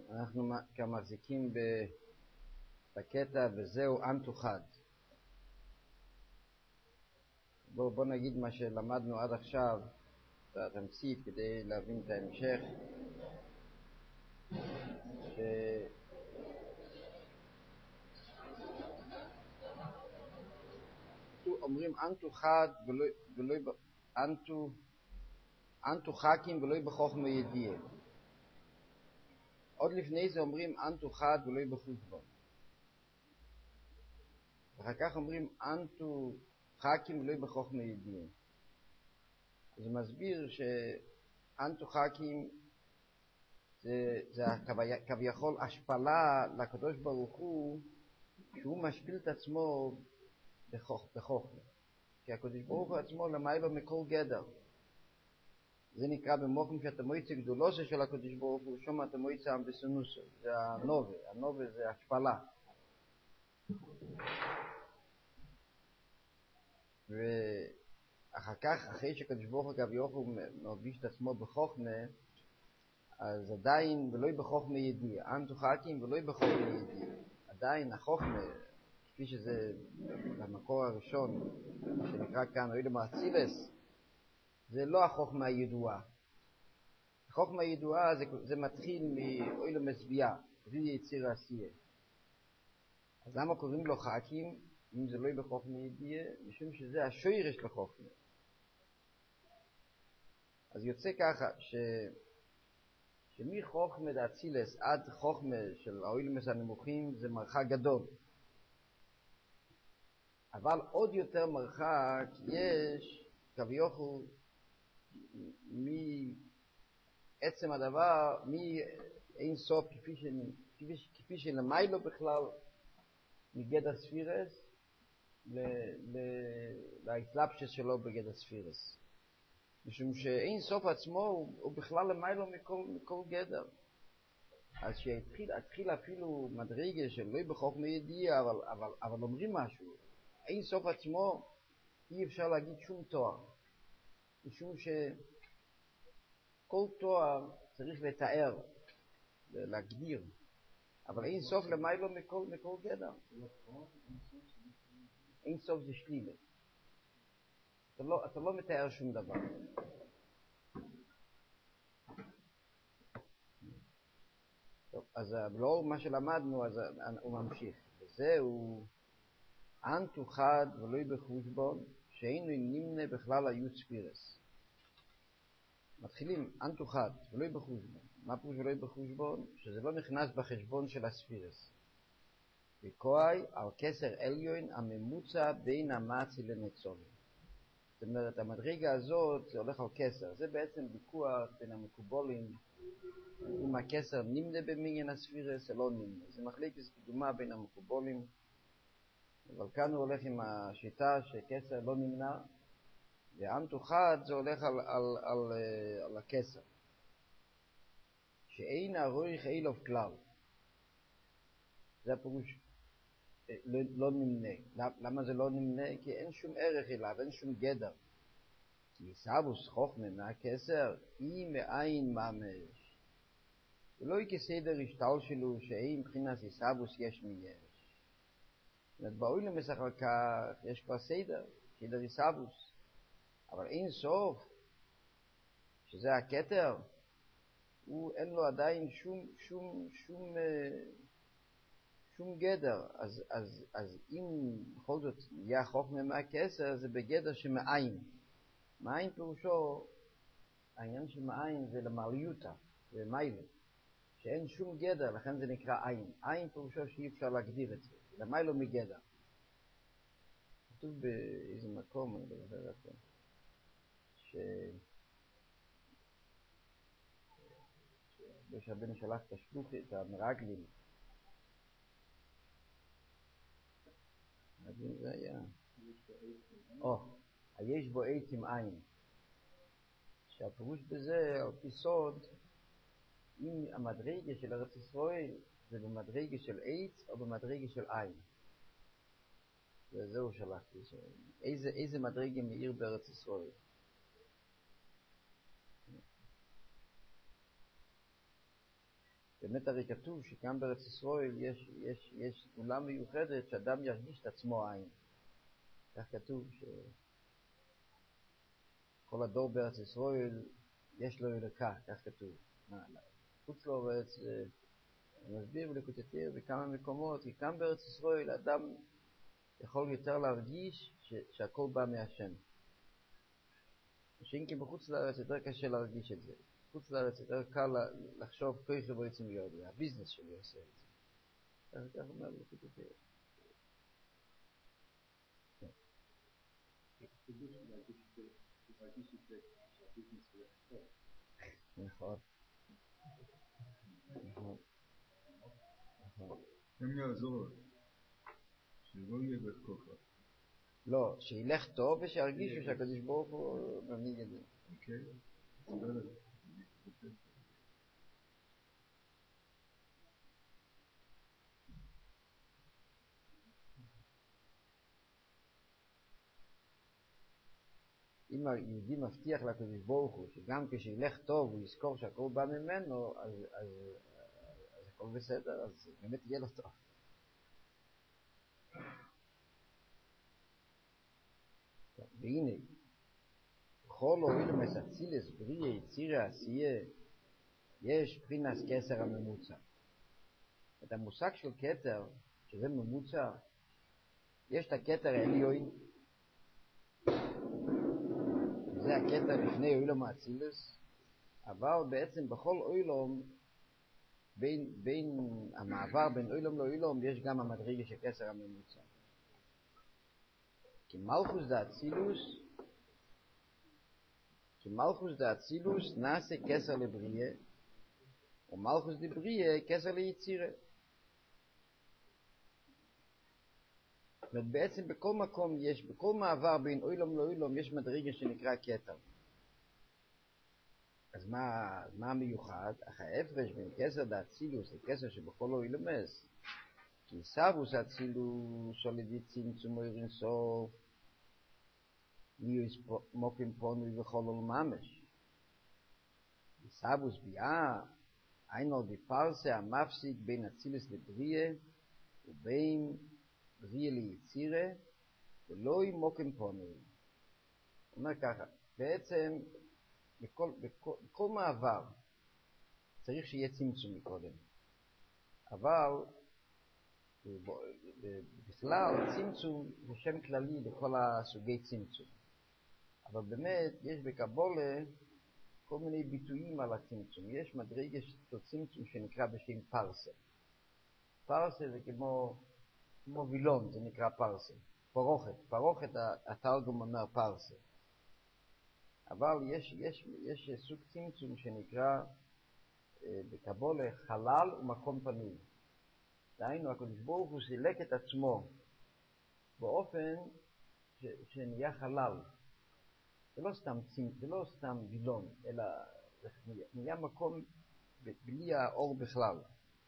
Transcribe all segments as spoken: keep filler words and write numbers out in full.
אנחנו כאן מחזיקים בקטע וזהו אנטו חד. בואו בוא נגיד מה שלמדנו עד עכשיו, תמצית כדי להבין את ההמשך. ש... אומרים אנטו חד ולא, ולא אנטו, אנטו חכים ולא בחוכמה ידיעה. עוד לפני זה אומרים אנטו חד ולא בחושבון. ואחר כך אומרים אנטו חכים ולא בחוכמה ידיעה. זה מסביר שאנטו חכים זה, זה כביכול השפלה לקדוש ברוך הוא, שהוא משפיל את עצמו בחוכמה. כי הקדוש ברוך הוא עצמו למעלה מכל גדר. זה נקרא במוקם שאתה מויצא גדולוסה של הקדוש ברוך הוא, שום אתה מויצא בסנוסה. זה הנובה. הנובה זה השפלה. ואחר כך, אחרי שקדוש ברוך הוא כביכול מרגיש את עצמו בחוכמה, אז עדיין ולא בחוכמה ידיעה. אנטו חכים ולא בחוכמה ידיעה. עדיין החוכמה, כפי שזה במקור הראשון, שנקרא כאן אוילם האצילס, זה לא החוכמה הידועה. החוכמה הידועה זה, זה מתחיל מאוילם הסביעה, זה יציר העשייה. אז למה קוראים לו חכים, אם זה לא בחוכמה ידיעה? משום שזה השורש לחוכמה. אז יוצא ככה, ש... שמחוכמה דאצילס עד חוכמה של האוילמס הנמוכים זה מרחק גדול. אבל עוד יותר מרחק יש כביכול מעצם הדבר, מאין סוף כפי, ש... כפי, ש... כפי שלמיילו בכלל מגדר ספירס ל... ל... להתלבשת שלו בגדר ספירס. משום שאין סוף עצמו הוא, הוא בכלל למיילו מכל, מכל גדר. אז שהתחיל התחיל אפילו מדרגה של לא בחוכמה ידיעה, אבל, אבל, אבל אומרים משהו. אין סוף עצמו אי אפשר להגיד שום תואר. משום שכל תואר צריך לתאר, להגדיר. אבל אין סוף למיילו מכל, מכל גדר. אין סוף זה שלילה. אתה לא, אתה לא מתאר שום דבר. טוב, אז לאור מה שלמדנו, אז הוא ממשיך. וזהו אנטו חד ולא בחושבון, שאינו נמנה בכלל היו ספירס. מתחילים אנטו חד ולא בחושבון. מה פירוש ולא בחושבון? שזה לא נכנס בחשבון של הספירס. וכוי על כסר עליון הממוצע בין המצי לנצורי. זאת אומרת, המדרגה הזאת זה הולך על כסר. זה בעצם ויכוח בין המקובולים, אם הכסר נמנה במניין הספירס או לא נמנה. זה מחלקת קדומה בין המקובולים, אבל כאן הוא הולך עם השיטה שכסר לא נמנה, ואנטו חד זה הולך על, על, על, על, על הכסר. שאין הרויך אילוב כלל. זה הפירוש לא, לא נמנה. למה זה לא נמנה? כי אין שום ערך אליו, אין שום גדר. כי יסבוס חוכמה מהכסר, היא מאין ממש. זה לא כסדר השתל שלו, שאין מבחינת יסבוס יש מיש. זאת אומרת, באוילם אחר כך יש כבר סדר, סדר יסבוס. אבל אין סוף, שזה הכתר, הוא אין לו עדיין שום, שום, שום, שום גדר. אז, אז, אז אם בכל זאת יהיה חוכמה מהכסר, זה בגדר שמאין. מאין פירושו, העניין של מאין זה למעליותה, זה מיילה. שאין שום גדר, לכן זה נקרא עין. עין פירושו שאי אפשר להגדיר את זה. למיילו מגדר. כתוב באיזה מקום, אני לא זוכר את זה, ש... יש הבן שלח את השלוחי, את המרגלים. אז זה היה... או, יש בו עץ עם עין. שהפירוש בזה, על פי סוד, אם המדרגה של ארץ ישראל זה במדרגה של עץ או במדרגה של עין. וזהו שלחתי. איזה, איזה מדרגה מאיר בארץ ישראל? באמת הרי כתוב שגם בארץ ישראל יש, יש, יש סגולה מיוחדת שאדם ירגיש את עצמו עין. כך כתוב שכל הדור בארץ ישראל יש לו אלוקה, כך כתוב. חוץ לארץ, אני מסביר ולקוטטיר בכמה מקומות, כי גם בארץ ישראל אדם יכול יותר להרגיש ש, שהכל בא מהשם. שאם כי בחוץ לארץ יותר קשה להרגיש את זה. בחוץ לארץ יותר קל לחשוב כוי חבריצים יודי, הביזנס שלי עושה את זה. כך אומר לקוטטיר. נכון. נכון. נכון. הם יעזור, שלא יהיה בכוחה. לא, שילך טוב ושירגישו שהקדוש ברוך הוא מנהיג את זה. אוקיי? בסדר. אם היהודי מבטיח לקדוש ברוך הוא שגם כשילך טוב הוא יזכור שהכל בא ממנו, אז, אז, אז הכל בסדר, אז באמת יהיה לו טוב. והנה, בכל אוהל מסצילס בריא יצירה עשייה, יש פרינס כסר הממוצע. את המושג של כתר, שזה ממוצע, יש את הכתר העליון, זה הכתר לפני אוילום האצילס, אבל בעצם בכל אוילום, בין, בין המעבר בין אוילום לאוילום, יש גם המדרגה של כסר הממוצע. כי מלכוס דה אצילוס, כי מלכוס דה אצילוס נעשה כסר לבריאה, ומלכוס דה בריאה כסר ליצירה. זאת אומרת, בעצם בכל מקום יש, בכל מעבר בין אוילום לאוילום, יש מדרגה שנקרא כתר. אז מה, מה המיוחד? אך ההפרש בין כסר דה אצילוס לכסר שבכל אוילומס, כי סבוס אצילוס שולדי צמצום אוירין סוף, ניוס מוקם פונוי וחולול ממש. סבוס ביאה, אינו די פרסה המפסיק בין אצילוס לבריאה, ובין בריאה ליצירה, ולא מוקם פונוי. הוא אומר ככה, בעצם בכל, בכל, בכל מעבר צריך שיהיה צמצום מקודם. אבל בכלל צמצום זה שם כללי לכל הסוגי צמצום. אבל באמת יש בקבולה כל מיני ביטויים על הצמצום. יש מדרגה של צמצום שנקרא בשם פרסה. פרסה זה כמו, כמו וילון, זה נקרא פרסה. פרוכת, פרוכת התרגום אומר פרסה. אבל יש, יש, יש סוג צמצום שנקרא אה, בקבולה חלל ומקום פנוי. דהיינו, הקדוש ברוך הוא סילק את עצמו באופן ש, שנהיה חלל. זה לא סתם צמצום, זה לא סתם וילון, אלא זה נהיה מקום בלי האור בכלל.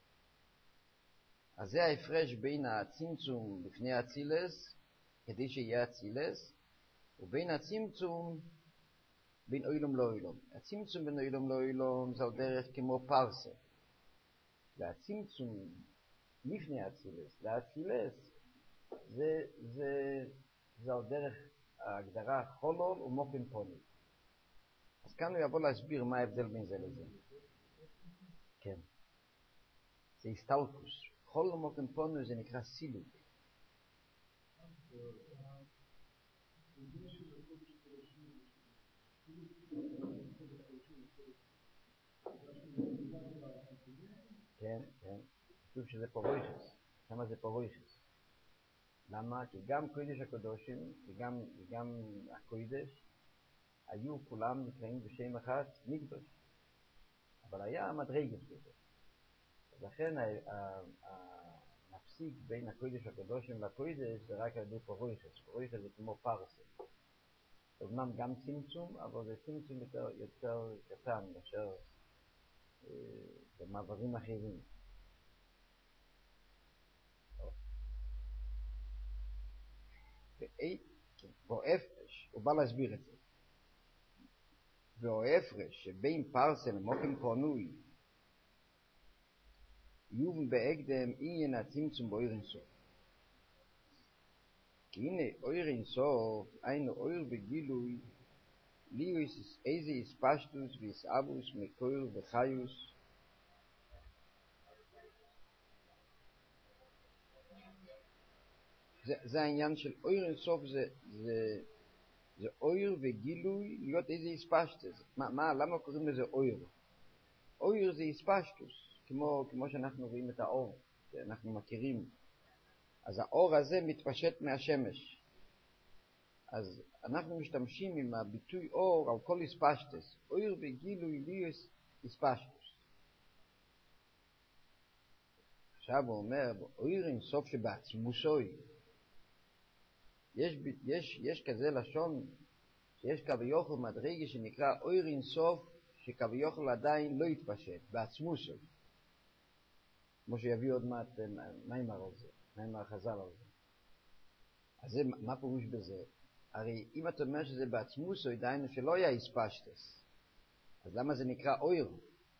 אז זה ההפרש בין הצמצום לפני האצילס, כדי שיהיה אצילס, ובין הצמצום בין אוילום לאוילום. הצמצום בין אוילום לאוילום זה על דרך כמו פרסה. והצמצום לפני האצילס, לאצילס, זה, זה, זה על דרך ההגדרה חולול ומוקם פונוי. אז כאן הוא יבוא להסביר מה ההבדל בין זה לזה. כן. זה הסתלקוס. חולול ומוקם פונוי זה נקרא סילוק. כן, כן. כתוב שזה פרויכס. למה זה פרויכס? למה? כי גם קודש הקדושים וגם, וגם הקודש היו כולם נקראים בשם אחד מקדוש. אבל היה מדרגת בזה. לכן המפסיק בין הקודש הקדושים והקודש זה רק על ידי פרויכס. פרויכס זה כמו פרסה. אומנם גם צמצום, אבל זה צמצום יותר, יותר קטן מאשר אה, במעברים אחרים. וההפרש, הוא בא להסביר את זה. וההפרש שבין פרסה למוקם פונוי, יובן בהקדם עניין הצמצום באויר אינסוף. כי הנה אויר אינסוף, היינו אויר בגילוי, ליוס איזה איספשטוס ואיסאבוס מקויר וחיוס, זה, זה העניין של אויר אינסוף, זה, זה, זה אויר וגילוי להיות איזה איספשטוס. מה, מה, למה קוראים לזה אויר? אויר זה איספשטוס, כמו, כמו שאנחנו רואים את האור, שאנחנו מכירים. אז האור הזה מתפשט מהשמש. אז אנחנו משתמשים עם הביטוי אור על כל איספשטוס. אויר וגילוי להיות איספשטוס. עכשיו הוא אומר, אויר אינסוף שבעצמוסוי. יש, יש, יש כזה לשון, שיש כביכול מדרגה שנקרא אויר אינסוף, שכביכול עדיין לא יתפשט, בעצמוסוי. כמו שיביא עוד מעט מיימר על זה, מיימר חז"ל על זה. אז זה, מה פירוש בזה? הרי אם אתה אומר שזה בעצמוסוי, דהיינו שלא היה איספשטוס, אז למה זה נקרא אויר?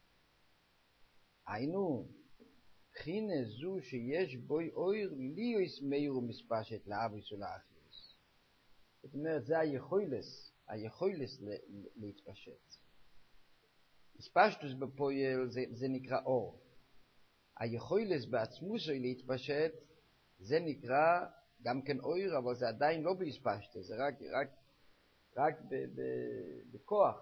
היינו, בחינה זו שיש בוי אויר, ליוס מאיר ומספשט לאביס ולאחיוס. זאת אומרת, זה היכולס, היכולס להתפשט. איספשטוס בפועל זה, זה נקרא אור. היכולס בעצמוסוי להתפשט, זה נקרא גם כן אויר, אבל זה עדיין לא באיספשטוס, זה רק, רק, רק ב, ב, בכוח.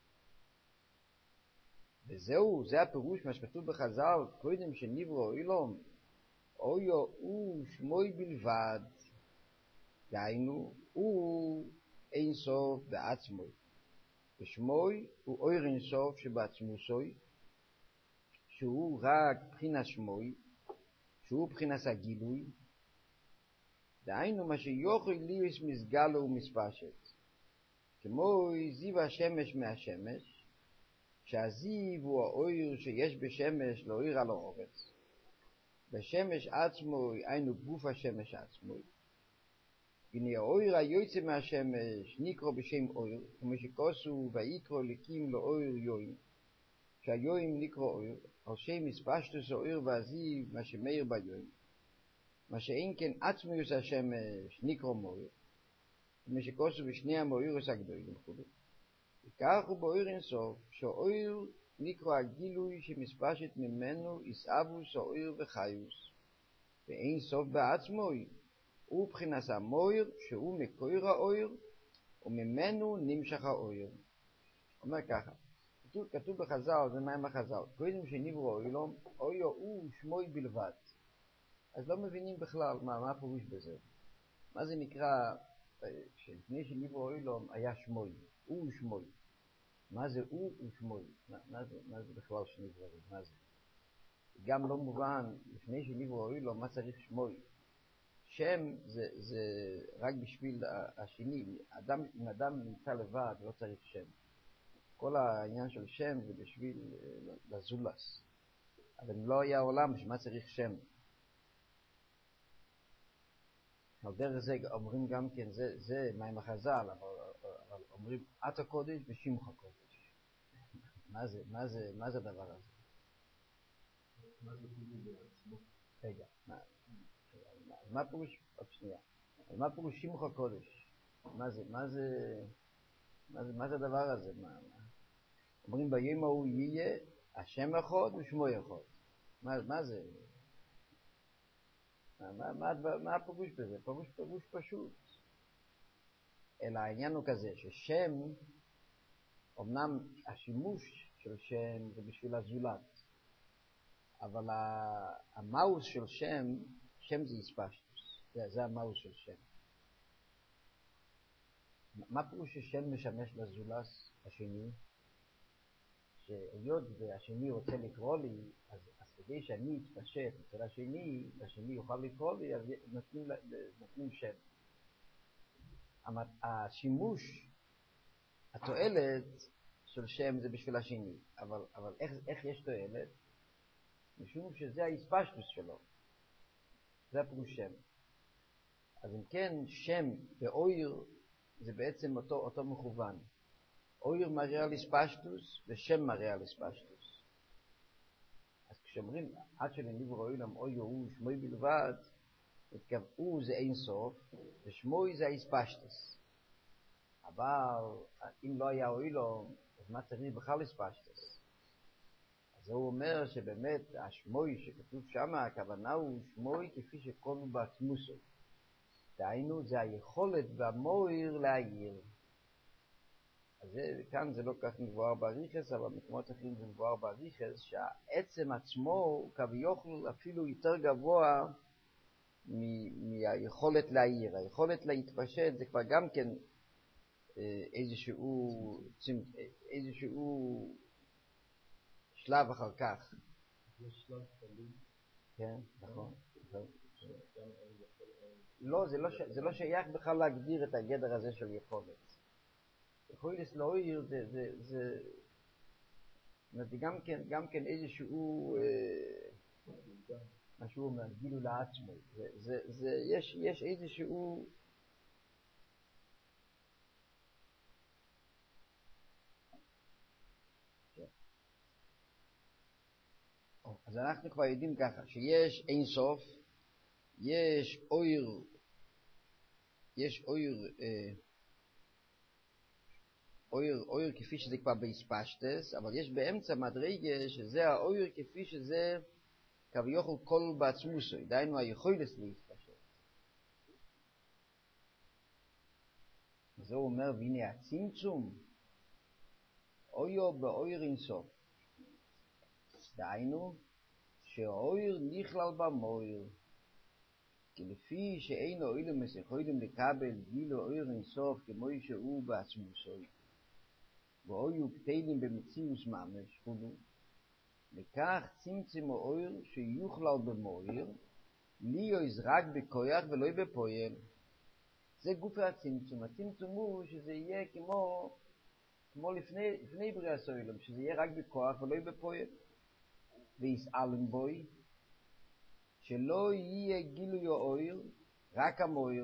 וזהו, זה הפירוש מה שכתוב בחז"ל, קודם שנברא אילום, אויו הוא שמוי בלבד, דהיינו, הוא אין סוף בעצמוי. ושמוי הוא אויר אין סוף שבעצמוסוי, שהוא רק בחינת שמוי, שהוא בחינת הגילוי, דהיינו מה שיוכל להיות מסגלו ומספשת. כמו זיו השמש מהשמש, שהזיו הוא האויר שיש בשמש לאויר על האורץ. בשמש עצמוי, היינו גוף השמש עצמוי. הנה האויר היוצא מהשמש נקרא בשם אויר, כמו שכוסו ויקרא לקים לאויר יוים, שהיוים נקרא אויר, על שם מספשטוס האויר והזיו, מה שמאיר ביוים. מה שאין כן עצמויוס השמש נקרא מויר, כמו שכוסו בשני המאוירוס הגדולים וכו'. וכך הוא באויר אינסוף, שהאויר נקרא הגילוי שמספשת ממנו איסאבוס האויר וחיוס. ואין סוף בעצמוי, הוא בחינת המויר שהוא מקויר האויר, וממנו נמשך האויר. אומר ככה, כתוב, כתוב בחז"ל, זה מה עם החז"ל, קודם שנברא אילום, אויו הוא שמוי בלבד. אז לא מבינים בכלל מה, מה הפירוש בזה. מה זה נקרא, שלפני שנברא אילום היה שמוי, הוא שמוי. מה זה הוא ושמוי? מה, מה, זה, מה זה בכלל שני דברים? מה זה? גם לא מובן, לפני שנברא אילום, מה צריך שמוי? שם זה, זה רק בשביל השני. אדם, אם אדם נמצא לבד, לא צריך שם. כל העניין של שם זה בשביל לזולס. אבל אם לא היה עולם, שמה צריך שם? על דרך זה אומרים גם כן, זה, זה מים החז"ל, אבל, אבל אומרים, אתה קודש ושמך קודש. מה זה, מה זה, מה זה הדבר הזה? מה זה פירוש בעצמו? רגע, מה, מה פירוש, עוד שנייה, מה פירוש שמך קודש? מה זה, מה זה, מה זה, מה זה הדבר הזה? מה, מה? אומרים ביום ההוא יהיה השם אחד ושמו אחד. מה, מה זה? מה, מה, מה, מה הפירוש בזה? פירוש, פירוש פשוט. אלא העניין הוא כזה, ששם, אמנם השימוש של שם זה בשביל הזולת, אבל המאוס של שם, שם זה איספשטוס. זה, זה המאוס של שם. מה פירוש ששם משמש לזולס השני? שהיות והשני רוצה לקרוא לי, אז, אז כדי שאני אתפשט אצל השני, השני יוכל לקרוא לי, אז נותנים, נותנים שם. השימוש, התועלת של שם זה בשביל השני, אבל, אבל איך, איך יש תועלת? משום שזה האיספשטוס שלו. זה הפירוש שם. אז אם כן, שם באויר זה בעצם אותו, אותו מכוון. אויר מראה על איספשטוס ושם מראה על איספשטוס. אז כשאומרים עד שלנברא אילם אוי הוא שמוי בלבד, התקבעו זה אין סוף, ושמוי זה האספשטס. אבל אם לא היה אילום, אז מה צריך בכלל אספשטס? אז הוא אומר שבאמת השמוי שכתוב שם, הכוונה הוא שמוי כפי שכל בעצמוסו. דהיינו, זה היכולת והמויר להעיר. אז זה, כאן זה לא כך מבואר באריכס, אבל במקומות אחרים זה מבואר באריכס, שהעצם עצמו הוא כביכול אפילו יותר גבוה מ- מהיכולת להעיר. היכולת להתפשט זה כבר גם כן איזשהו, איזשהו שלב אחר כך. יש שלב תלוי. כן, נכון. לא, זה לא, זה לא שייך בכלל להגדיר את הגדר הזה של יכולת. יכולת להועיל זה, זה, זה, זה גם כן, גם כן איזשהו, מה שהוא אומר, גילו לעצמו. זה, זה, זה, יש, יש איזשהו, אז אנחנו כבר יודעים ככה, שיש אין סוף, יש אויר, יש אויר, אה, אויר, אויר כפי שזה כבר באספשטס, אבל יש באמצע מדרגה שזה האויר כפי שזה כביכול כל בעצמוסו, דהיינו היכולת להתפשט. אז הוא אומר, והנה הצמצום, אויר באויר אין סוף. דהיינו, שהאויר נכלל במויר. כי לפי שאין אוילם מסכוילם לקבל גילו אויר אין סוף כמו שהוא בעצמוסו. ואויו קטנים במציאוס ממש חולו. לכך צמצם האויר שיוכלל במויר, להיות רק בכוח ולא בפועל. זה גוף הצמצום. הצמצום הוא שזה יהיה כמו, כמו לפני, לפני בריאה סוילם, שזה יהיה רק בכוח ולא בפועל. ויסעלם בוי, שלא יהיה גילוי האויר, רק המויר.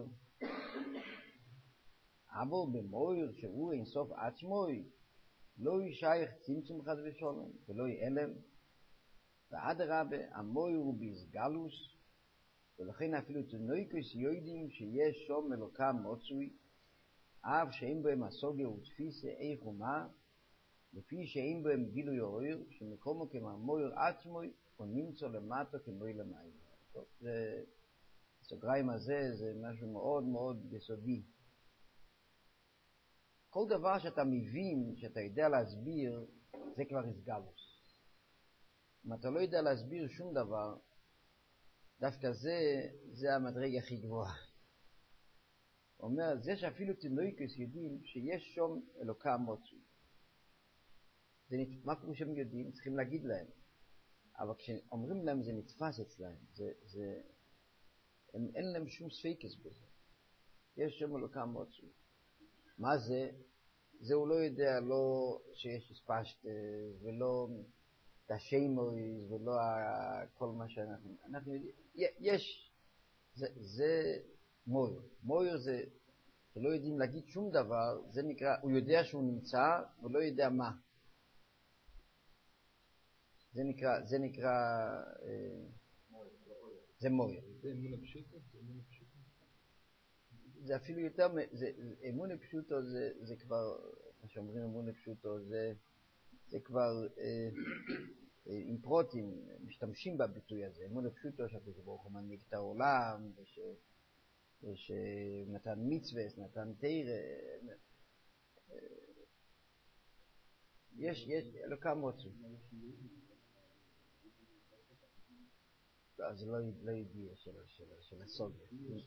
אבל במויר שהוא אין סוף עצמוי, לא ישייך צמצום חד ושולם, ולא ילם. ואדרבה, המויר הוא ביסגלוס, ולכן אפילו תנויקוס יודעים שיש שום אלוקה מוצוי, אף שאין בהם הסוגיה ותפיסה איך ומה, לפי שאין בהם גילוי האויר, שמקומו כמו המויר עצמוי, הוא נמצא למטה כמו למים. טוב, זה, הסוגריים הזה זה משהו מאוד מאוד יסודי. כל דבר שאתה מבין, שאתה יודע להסביר, זה כבר הסגלוס. אם אתה לא יודע להסביר שום דבר, דווקא זה, זה המדרגה הכי גבוהה. הוא אומר, זה שאפילו תינוקות יודעים שיש שם אלוקה מוצוי. זה, מה פירוש שהם יודעים? צריכים להגיד להם. אבל כשאומרים להם זה נתפס אצלהם. זה, זה, הם, אין להם שום ספקס בזה. יש שם אלוקה מוצוי. מה זה? זה הוא לא יודע, לא שיש הספשט, ולא תשיימויז, ולא כל מה שאנחנו... אנחנו יודעים, יש, זה, זה מויר. מויר זה, שלא יודעים להגיד שום דבר, זה נקרא, הוא יודע שהוא נמצא, ולא יודע מה. זה נקרא, זה נקרא, זה מויר. זה אמונה פשוטה? זה אמונה פשוטה? זה אפילו יותר, זה, אמונה פשוטו זה, זה כבר, מה שאומרים אמונה פשוטו, זה, זה כבר, אה, אה, עם פרוטים, משתמשים בביטוי הזה. אמונה פשוטו שהקדוש ברוך הוא מנהיג את העולם, וש, ושנתן מצווה, נתן תורה. אה, יש, יש, אלוקה מוצו. לא, זה לא, לא ידיע של, של, של הסוגיה.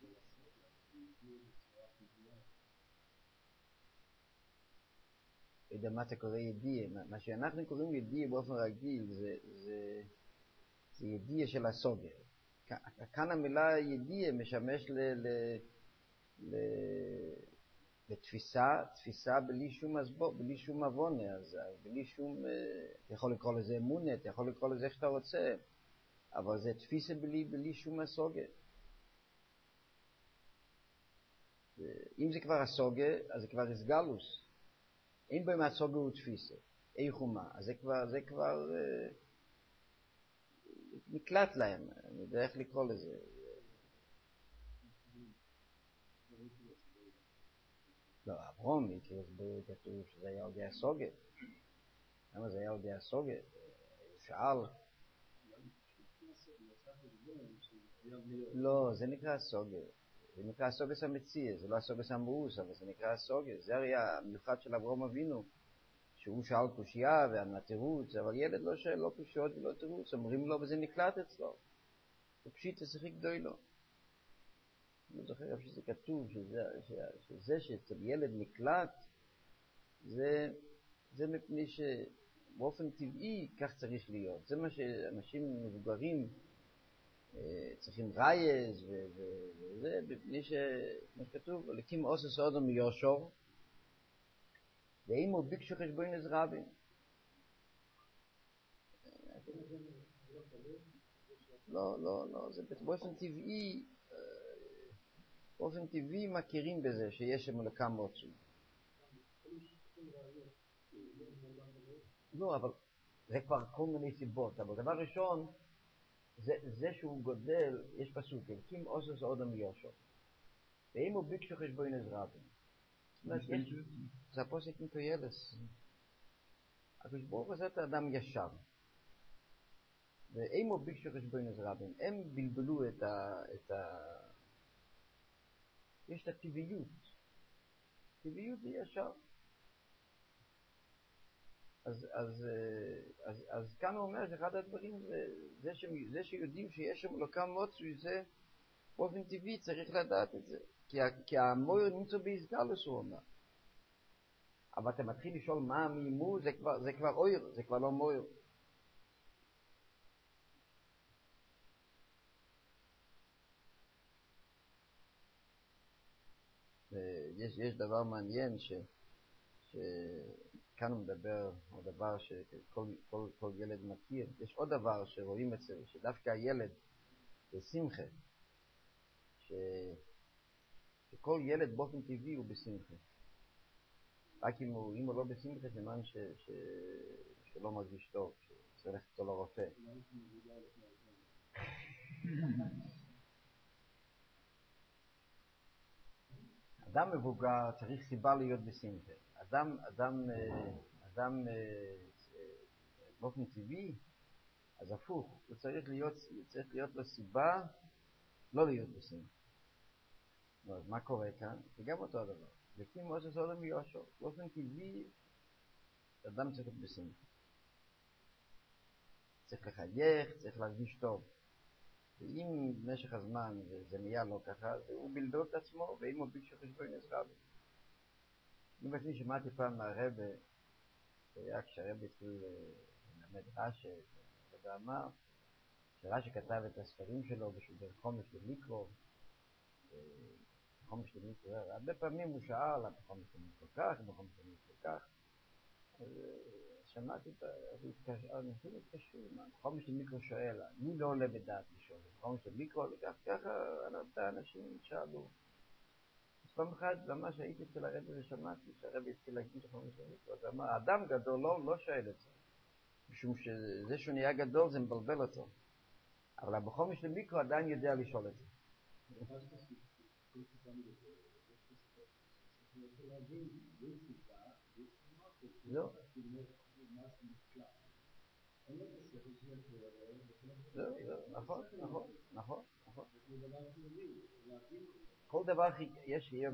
יודע מה אתה קורא ידיע, מה שאנחנו קוראים ידיע באופן רגיל זה, זה, זה ידיע של הסוגיה. כאן המילה ידיע משמש ל, ל, ל, לתפיסה, תפיסה בלי שום הסבור, בלי שום מבונה, אז בלי שום, אתה יכול לקרוא לזה אמונה, אתה יכול לקרוא לזה איך שאתה רוצה, אבל זה תפיסה בלי, בלי שום הסוגיה. אם זה כבר הסוגיה, אז זה כבר הסגלוס. אין בהם הסוגיה ותפיסה. איך ומה. אז זה כבר, זה כבר, נקלט להם, אני יודע איך לקרוא לזה. לא, אברום, כי כתוב שזה היה עוד הסוגה. למה זה היה עוד הסוגה? הוא שאל. לא, זה נקרא הסוגה. זה נקרא הסוגס המציע, זה לא הסוגס המאוס, אבל זה נקרא הסוגס. זה הרי המיוחד של אברום אבינו, שהוא שאל קושייה והתירוץ, אבל ילד לא שואל לא קושיות ולא תירוץ, אומרים לו וזה נקלט אצלו. זה פשיט השחי גדוי לו. אני לא זוכר איפה שזה כתוב, שזה, שזה שאצל ילד נקלט, זה, זה מפני שבאופן טבעי כך צריך להיות. זה מה שאנשים מבוגרים צריכים רייז וזה, מפני שמה שכתוב, לקים אוסס אודו מיושור, ואם הוא ביקשו חשבוינס רבים. לא, לא, לא, זה באופן טבעי, באופן טבעי מכירים בזה שיש שם לקם מוצו. לא, אבל זה כבר כל מיני סיבות, אבל דבר ראשון, זה, זה שהוא גודל, יש פסוק, לקים אוסס אודו מיושור, ואם הוא ביקשו חשבוינס רבים. זה הפוסק מתוילס. הקדוש הזה את האדם ישר. ואם הוא ביקשו חשבוינס רבים, הם בלבלו את ה... את ה... יש את הטבעיות. טבעיות זה ישר. אז, אז, אז, אז כאן הוא אומר שאחד הדברים זה, זה, ש, זה שיודעים שיש שם אלוקם מוצוי, זה באופן טבעי צריך לדעת את זה. כי, כי המויר נמצא בהסגלוס, הוא אומר. אבל אתה מתחיל לשאול מה המימו, זה כבר, זה כבר אויר, זה כבר לא מויר. יש, יש דבר מעניין ש, שכאן הוא מדבר על דבר שכל כל, כל ילד מכיר. יש עוד דבר שרואים אצל, שדווקא הילד בשמחה, ש, שכל ילד באופן טבעי הוא בשמחה. רק אם הוא, אם הוא לא בשמחה, סימן ש, ש, שלא מרגיש טוב, שצריך ללכת לו לרופא. אדם מבוגר צריך סיבה להיות בשמחה. אדם, אדם, אדם באופן טבעי, אז הפוך, הוא צריך להיות, צריך להיות לו סיבה לא להיות בשמחה. אז מה קורה כאן? זה גם אותו הדבר. לקים מוזס אודם יושו. באופן טבעי, אדם צריך להיות בשמחה. צריך לחייך, צריך להרגיש טוב. ואם במשך הזמן זה נהיה לא ככה, הוא בלדות את עצמו, ואם הוא ביקשו חשבוינס רבים. אני בעצמי שמעתי פעם מהרבא, שהיה כשהרבא התחיל ללמד רש"י, הרבא אמר, שרש"י כתב את הספרים שלו בשביל חומש למיקרו, חומש למיקרו, הרבה פעמים הוא שאל, בחומש למיקרו כך, בחומש למיקרו כך, אז שמעתי, אני חושב להתקשו, בחומש למיקרו שואל, אני לא עולה בדעת לשאול, בחומש למיקרו, וכך ככה, האנשים שאלו. אז פעם אחת, ממש הייתי אצל הרבא ושמעתי, שהרבא התחיל להגיד בחומש למיקרו, אז אמר, אדם גדול לא, לא שואל את זה, משום שזה שהוא נהיה גדול זה מבלבל אותו, אבל בחומש למיקרו עדיין יודע לשאול את זה. לא. נכון, נכון, נכון, נכון. כל דבר יש היום.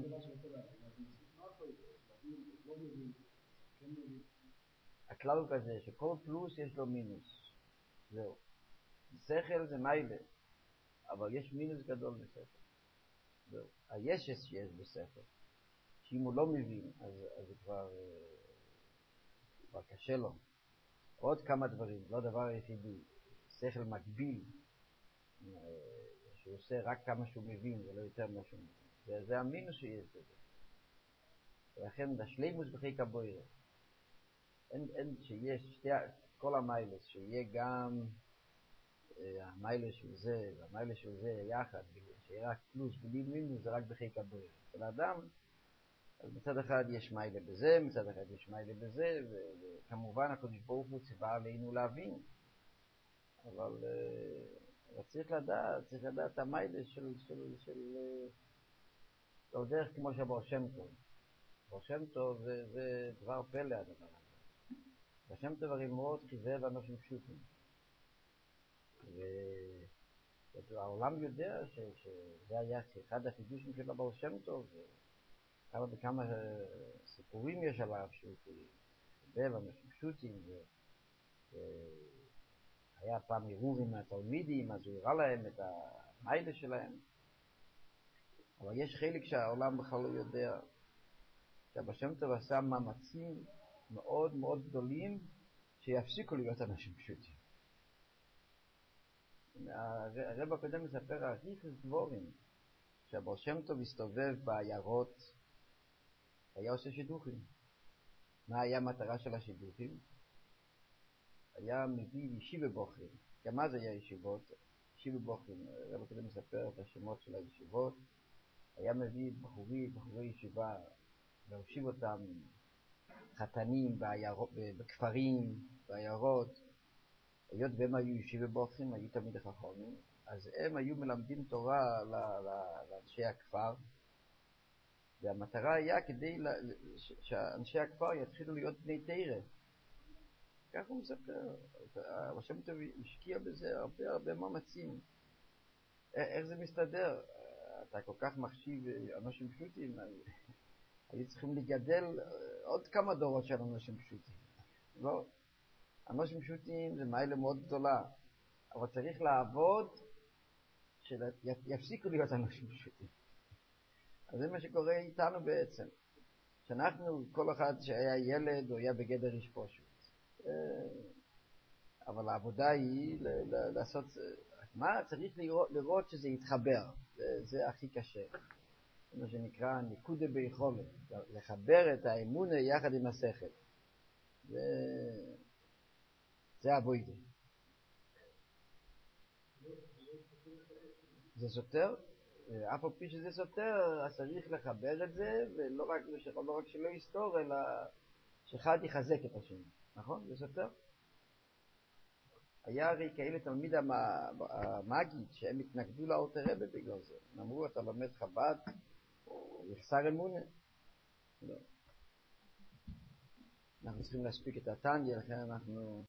הכלל הוא כזה שכל פלוס יש לו מינוס. זהו. שכל זה מיילה, אבל יש מינוס גדול בשכל. זהו. הישס שיש בשכל. שאם הוא לא מבין, אז זה כבר כבר קשה לו. עוד כמה דברים, לא דבר היחידי. שכל מקביל, שהוא עושה רק כמה שהוא מבין, ולא יותר מה שהוא מבין. זה, זה המינוס שיש בזה. ולכן השלימוס בחיק הבוירה. אין, אין, שיש שתי, כל המיילס, שיהיה גם אה, המיילס של זה, והמיילס של זה יחד, שיהיה רק פלוס, בלי מינוס, זה רק בחיק הבוירה. של האדם, אז מצד אחד יש מיילה בזה, מצד אחד יש מיילה בזה, וכמובן הקדוש ברוך הוא ציווה עלינו להבין. אבל צריך לדעת, צריך לדעת את המיילה של, של, של, לא דרך כמו שבו שם טוב. בו שם טוב זה, זה דבר פלא הדבר הזה. בו שם טוב הרי מאוד חיזב אנשים פשוטים. והעולם יודע ש, שזה היה אחד החידושים של הבו שם טוב, כמה וכמה סיפורים יש עליו שהוא חיזב אנשים פשוטים, ו... היה פעם עירובים מהתלמידים, אז הוא הראה להם את המיילה שלהם. אבל יש חלק שהעולם בכלל לא יודע, שהבעל שם טוב עשה מאמצים מאוד מאוד גדולים שיפסיקו להיות אנשים פשוטים. הרב הקודם מספר אריכות דבורים, שהבעל שם טוב הסתובב בעיירות, היה עושה שידוכים. מה היה המטרה של השידוכים? היה מביא ישיבה בוחרים. גם אז היה ישיבות, ישיבה בוחרים. הרב הקודם מספר את השמות של הישיבות. היה מביא בחורי, בחורי ישיבה, להושיב אותם חתנים בעיירות, בכפרים, בעיירות. היות והם היו ישיבה בוחרים, היו תמיד חכמים, אז הם היו מלמדים תורה לאנשי הכפר, והמטרה היה כדי שאנשי הכפר יתחילו להיות בני תורה. כך הוא מספר, הבעל שם טוב השקיע בזה הרבה הרבה מאמצים. איך זה מסתדר? אתה כל כך מחשיב אנשים פשוטים, היו צריכים לגדל עוד כמה דורות של אנשים פשוטים. לא? אנשים פשוטים זה מעלה מאוד גדולה, אבל צריך לעבוד שיפסיקו להיות אנשים פשוטים. אז זה מה שקורה איתנו בעצם. שאנחנו, כל אחד שהיה ילד או היה בגדר איש פשוט. אבל העבודה היא לעשות, מה צריך לראות, לראות שזה יתחבר, זה, זה הכי קשה. זה מה שנקרא נקודה ביכולת, לחבר את האמונה יחד עם השכל. זה, זה עבודה. זה סותר, אף על פי שזה סותר, אז צריך לחבר את זה, ולא רק, לא רק שלא יסתור, אלא שאחד יחזק את השני. נכון? זה סותר? היה הרי כאלה תלמיד המגיד שהם התנגדו לאלתר רבי בגלל זה. הם אמרו, אתה לומד חב"ד, יחסר אמונה. לא. אנחנו צריכים להספיק את התניא, לכן אנחנו